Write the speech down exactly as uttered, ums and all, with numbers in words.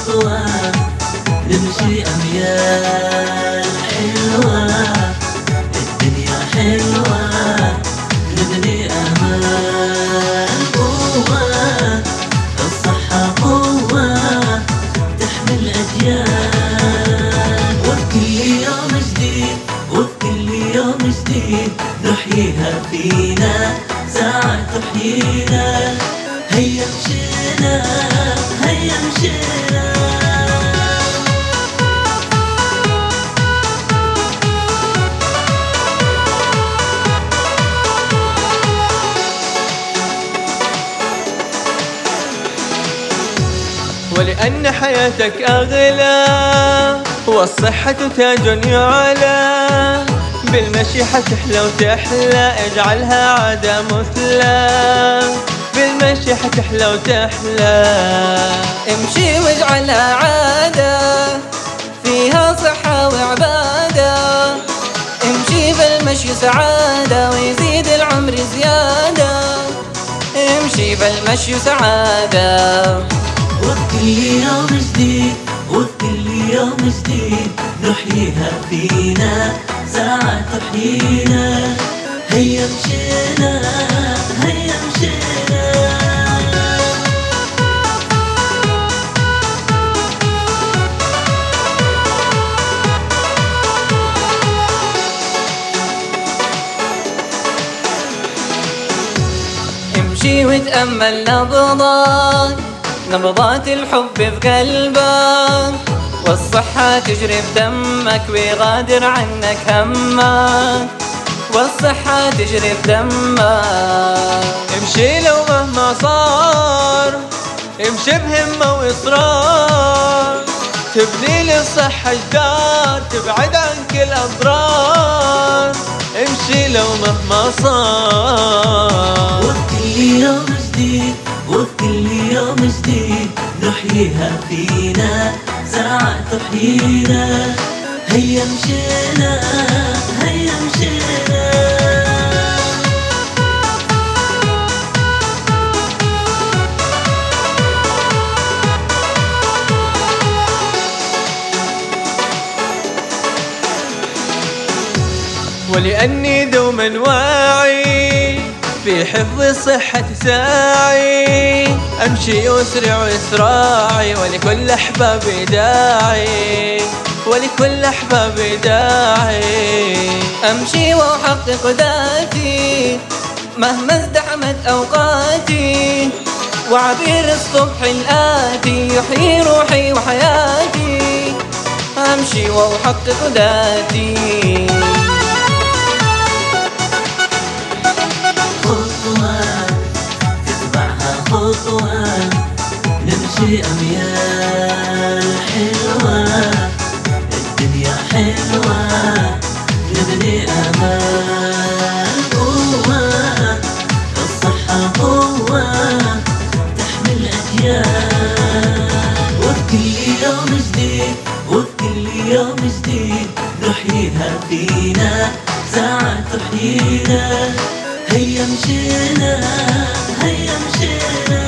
خطوة نمشي أميال حلوة، الدنيا حلوة نبني أمان. قوة الصحة قوة تحمل أجيال، وبكل يوم جديد وبكل يوم جديد نحييها فينا ساعة تحيينا. هيا مشينا هيا مشينا. ولأن حياتك أغلى والصحة تاج يعلى، بالمشي حتحلى وتحلى اجعلها عادة مثلى، بالمشي حتحلى وتحلى. امشي واجعلها عادة فيها صحة وعبادة، امشي بالمشي سعادة ويزيد العمر زيادة، امشي بالمشي سعادة. وبكل يوم جديد وبكل يوم جديد نحييها فينا ساعة تحيينا. هيا مشينا هيا مشينا. امشي وتأمل نبضات نبضات الحب في قلبك، والصحة تجري بدمك ويغادر عنك همك، والصحة تجري بدمك. امشي لو مهما صار امشي بهمة وإصرار، تبني للصحة جدار تبعد عن كل أضرار. امشي لو مهما صار. وبكل يوم جديد وبكل يوم جديد نحييها فينا ساعة تحيينا. هيا مشينا هيا مشينا. ولأني دوما واعي في حفظ الصحة ساعي، أمشي وأسرع وإسراعي ولكل أحبابي داعي، ولكل أحبابي داعي. امشي واحقق ذاتي مهما ازدحمت اوقاتي، وعبير الصبح الآتي يحيي روحي وحياتي، امشي واحقق ذاتي. خطوة تتبعها خطوة نمشي أميال حلوة، الدنيا حلوة نبني أمان. قوة الصحة قوة تحمل أجيال، وبكل يوم جديد وبكل يوم جديد نحييها فينا ساعة تحيينا. هيا مشينا هيا مشينا.